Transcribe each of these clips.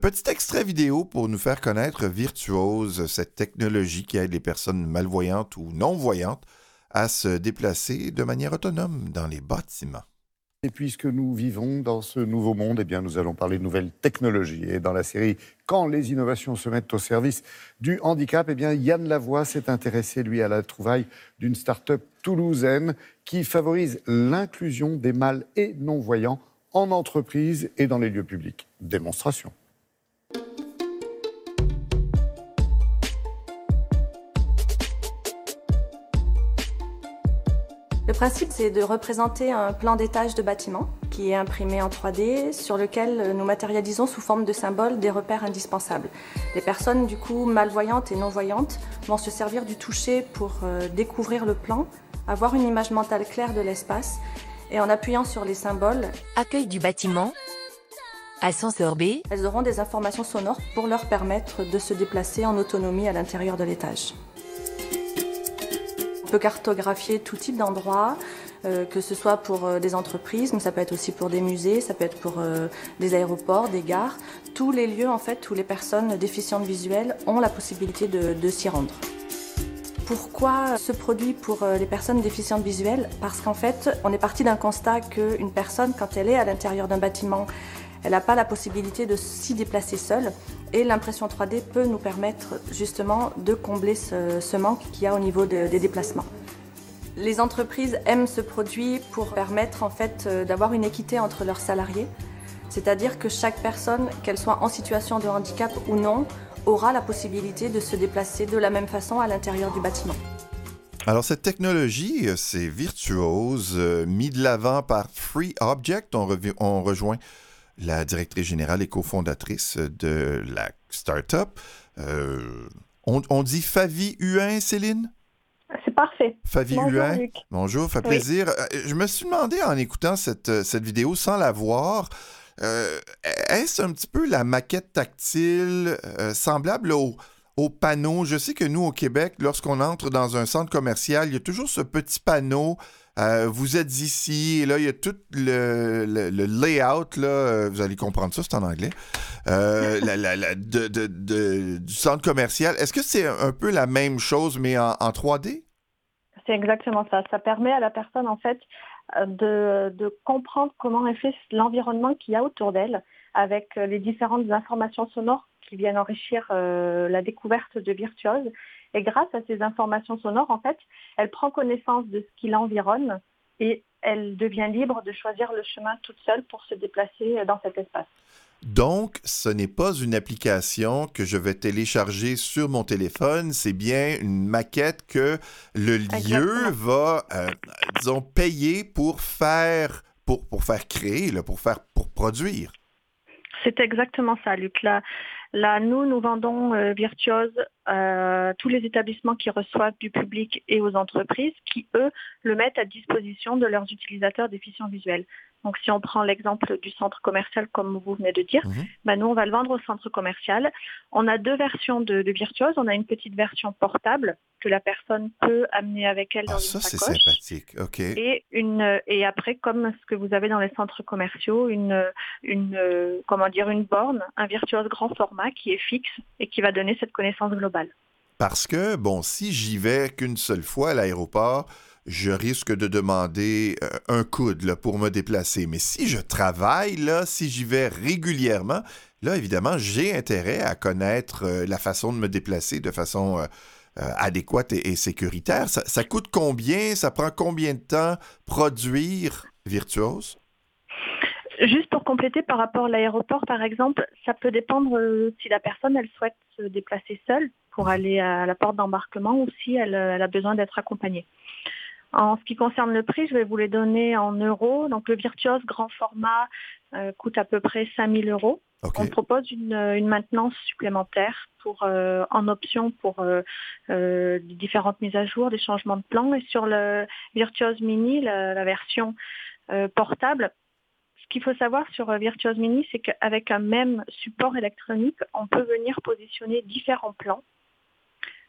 Petit extrait vidéo pour nous faire connaître Virtuose, cette technologie qui aide les personnes malvoyantes ou non-voyantes à se déplacer de manière autonome dans les bâtiments. Et puisque nous vivons dans ce nouveau monde, eh bien, nous allons parler de nouvelles technologies. Et dans la série Quand les innovations se mettent au service du handicap, eh bien, Yann Lavoie s'est intéressé, lui, à la trouvaille d'une start-up toulousaine qui favorise l'inclusion des mâles et non-voyants en entreprise et dans les lieux publics. Démonstration. Le principe, c'est de représenter un plan d'étage de bâtiment qui est imprimé en 3D, sur lequel nous matérialisons sous forme de symboles des repères indispensables. Les personnes, du coup, malvoyantes et non-voyantes vont se servir du toucher pour découvrir le plan, avoir une image mentale claire de l'espace, et en appuyant sur les symboles, Accueil du bâtiment. Ascenseur B. elles auront des informations sonores pour leur permettre de se déplacer en autonomie à l'intérieur de l'étage. On peut cartographier tout type d'endroits, que ce soit pour des entreprises, mais ça peut être aussi pour des musées, ça peut être pour des aéroports, des gares. Tous les lieux, en fait, où les personnes déficientes visuelles ont la possibilité de s'y rendre. Pourquoi ce produit pour les personnes déficientes visuelles ? Parce qu'en fait, on est parti d'un constat qu'une personne, quand elle est à l'intérieur d'un bâtiment, elle n'a pas la possibilité de s'y déplacer seule. Et l'impression 3D peut nous permettre justement de combler ce manque qu'il y a au niveau des déplacements. Les entreprises aiment ce produit pour permettre en fait d'avoir une équité entre leurs salariés. C'est-à-dire que chaque personne, qu'elle soit en situation de handicap ou non, aura la possibilité de se déplacer de la même façon à l'intérieur du bâtiment. Alors, cette technologie, c'est Virtuose, mis de l'avant par Free Object. On rejoint la directrice générale et cofondatrice de la start-up. On dit Favi Huin, Céline? C'est parfait. Favi Bonjour, Huin. Luc. Bonjour, ça fait Oui. plaisir. Je me suis demandé en écoutant cette vidéo sans la voir, est-ce un petit peu la maquette tactile semblable au panneau? Je sais que nous, au Québec, lorsqu'on entre dans un centre commercial, il y a toujours ce petit panneau. Vous êtes ici, et là, il y a tout le layout, là, vous allez comprendre ça, c'est en anglais, du centre commercial. Est-ce que c'est un peu la même chose, mais en 3D? C'est exactement ça. Ça permet à la personne, en fait, de comprendre comment est fait l'environnement qu'il y a autour d'elle, avec les différentes informations sonores qui viennent enrichir la découverte de Virtuose. Et grâce à ces informations sonores, en fait, elle prend connaissance de ce qui l'environne et elle devient libre de choisir le chemin toute seule pour se déplacer dans cet espace. Donc, ce n'est pas une application que je vais télécharger sur mon téléphone, c'est bien une maquette que le lieu Exactement. va, disons, payer pour faire créer, là, pour produire. C'est exactement ça, Luc. Là, nous vendons Virtuose à tous les établissements qui reçoivent du public et aux entreprises qui, eux, le mettent à disposition de leurs utilisateurs déficients visuels. Donc, si on prend l'exemple du centre commercial, comme vous venez de dire, Mhm. nous, on va le vendre au centre commercial. On a deux versions de Virtuose. On a une petite version portable que la personne peut amener avec elle Ah, dans une ça, c'est sacoche. sympathique. OK. Et après, comme ce que vous avez dans les centres commerciaux, une borne, un Virtuose grand format qui est fixe et qui va donner cette connaissance globale. Parce que, bon, si j'y vais qu'une seule fois à l'aéroport, je risque de demander un coude là, pour me déplacer. Mais si je travaille, là, si j'y vais régulièrement, là, évidemment, j'ai intérêt à connaître la façon de me déplacer de façon adéquate et sécuritaire. Ça coûte combien? Ça prend combien de temps produire Virtuose? Juste pour compléter par rapport à l'aéroport, par exemple, ça peut dépendre si la personne elle souhaite se déplacer seule pour aller à la porte d'embarquement ou si elle a besoin d'être accompagnée. En ce qui concerne le prix, je vais vous les donner en euros. Donc le Virtuose grand format coûte à peu près 5 000 €. OK. On propose une maintenance supplémentaire en option pour différentes mises à jour, des changements de plan. Et sur le Virtuose Mini, la version portable, ce qu'il faut savoir sur Virtuose Mini, c'est qu'avec un même support électronique, on peut venir positionner différents plans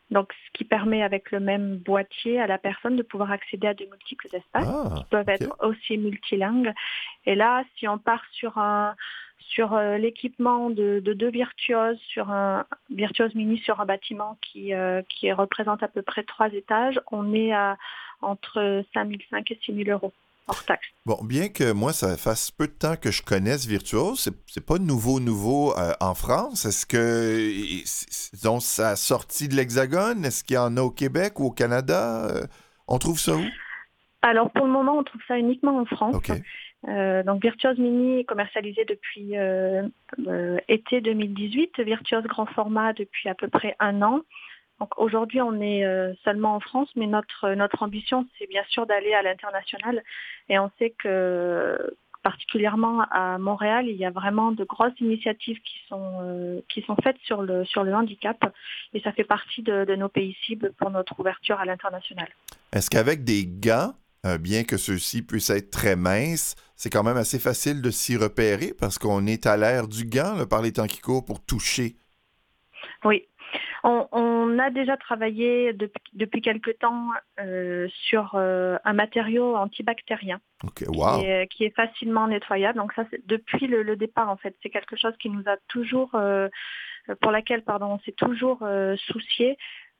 Donc, ce qui permet avec le même boîtier à la personne de pouvoir accéder à de multiples espaces qui peuvent être aussi multilingues. Et là, si on part sur l'équipement de 2 virtuoses, sur un virtuose mini sur un bâtiment qui représente à peu près 3 étages, on est à entre 5 500 et 6 000 euros hors taxe. Bon, bien que moi, ça fasse peu de temps que je connaisse Virtuose, c'est pas nouveau en France. Est-ce que donc, ça a sorti de l'Hexagone? Est-ce qu'il y en a au Québec ou au Canada? On trouve ça où? Alors, pour le moment, on trouve ça uniquement en France. Okay. Donc, Virtuose Mini est commercialisé depuis été 2018, Virtuose Grand Format depuis à peu près 1 an. Donc, aujourd'hui, on est seulement en France, mais notre ambition, c'est bien sûr d'aller à l'international. Et on sait que, particulièrement à Montréal, il y a vraiment de grosses initiatives qui sont faites sur le handicap. Et ça fait partie de nos pays cibles pour notre ouverture à l'international. Est-ce qu'avec des gants, bien que ceux-ci puissent être très minces, c'est quand même assez facile de s'y repérer parce qu'on est à l'ère du gant là, par les temps qui courent pour toucher? Oui. On a déjà travaillé depuis quelque temps sur un matériau antibactérien qui est facilement nettoyable. Donc ça, c'est depuis le départ, en fait. C'est quelque chose qui nous a toujours, pour laquelle, on s'est toujours soucié.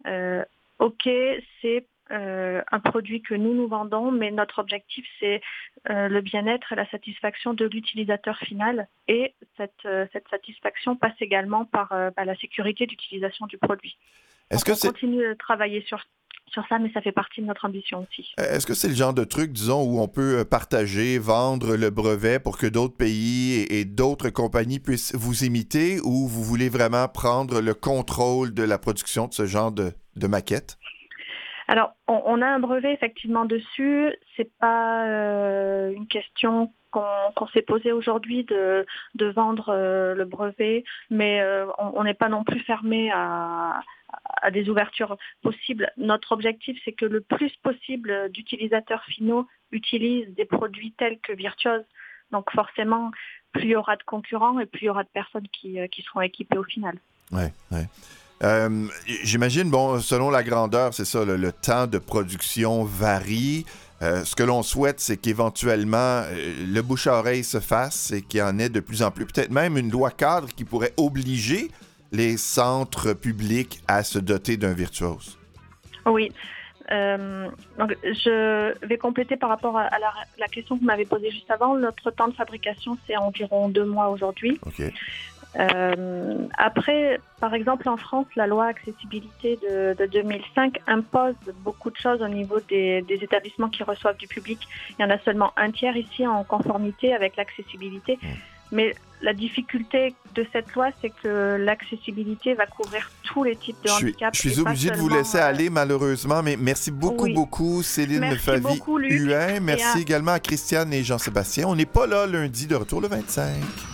C'est un produit que nous vendons, mais notre objectif, c'est le bien-être et la satisfaction de l'utilisateur final. Et cette satisfaction passe également par la sécurité d'utilisation du produit. On continue de travailler sur ça, mais ça fait partie de notre ambition aussi. Est-ce que c'est le genre de truc, disons, où on peut partager, vendre le brevet pour que d'autres pays et d'autres compagnies puissent vous imiter, ou vous voulez vraiment prendre le contrôle de la production de ce genre de maquette? Alors, on a un brevet effectivement dessus. C'est pas une question qu'on s'est posée aujourd'hui de vendre le brevet, mais on n'est pas non plus fermé à des ouvertures possibles. Notre objectif, c'est que le plus possible d'utilisateurs finaux utilisent des produits tels que Virtuose. Donc forcément, plus il y aura de concurrents et plus il y aura de personnes qui seront équipées au final. Oui. J'imagine, selon la grandeur, c'est ça, le temps de production varie. Ce que l'on souhaite, c'est qu'éventuellement, le bouche à oreille se fasse et qu'il y en ait de plus en plus. Peut-être même une loi cadre qui pourrait obliger les centres publics à se doter d'un virtuose. Oui. Donc, je vais compléter par rapport à la question que vous m'avez posée juste avant. Notre temps de fabrication, c'est environ 2 mois aujourd'hui. OK. Après, par exemple, en France, la loi accessibilité de 2005 impose beaucoup de choses au niveau des établissements qui reçoivent du public. Il y en a seulement 1/3 ici en conformité avec l'accessibilité. Mais la difficulté de cette loi, c'est que l'accessibilité va couvrir tous les types de handicap. Je suis obligé de vous laisser aller, malheureusement, mais merci beaucoup, Céline Lefavy-Huin. Merci également à Christiane et Jean-Sébastien. On n'est pas là lundi, de retour le 25.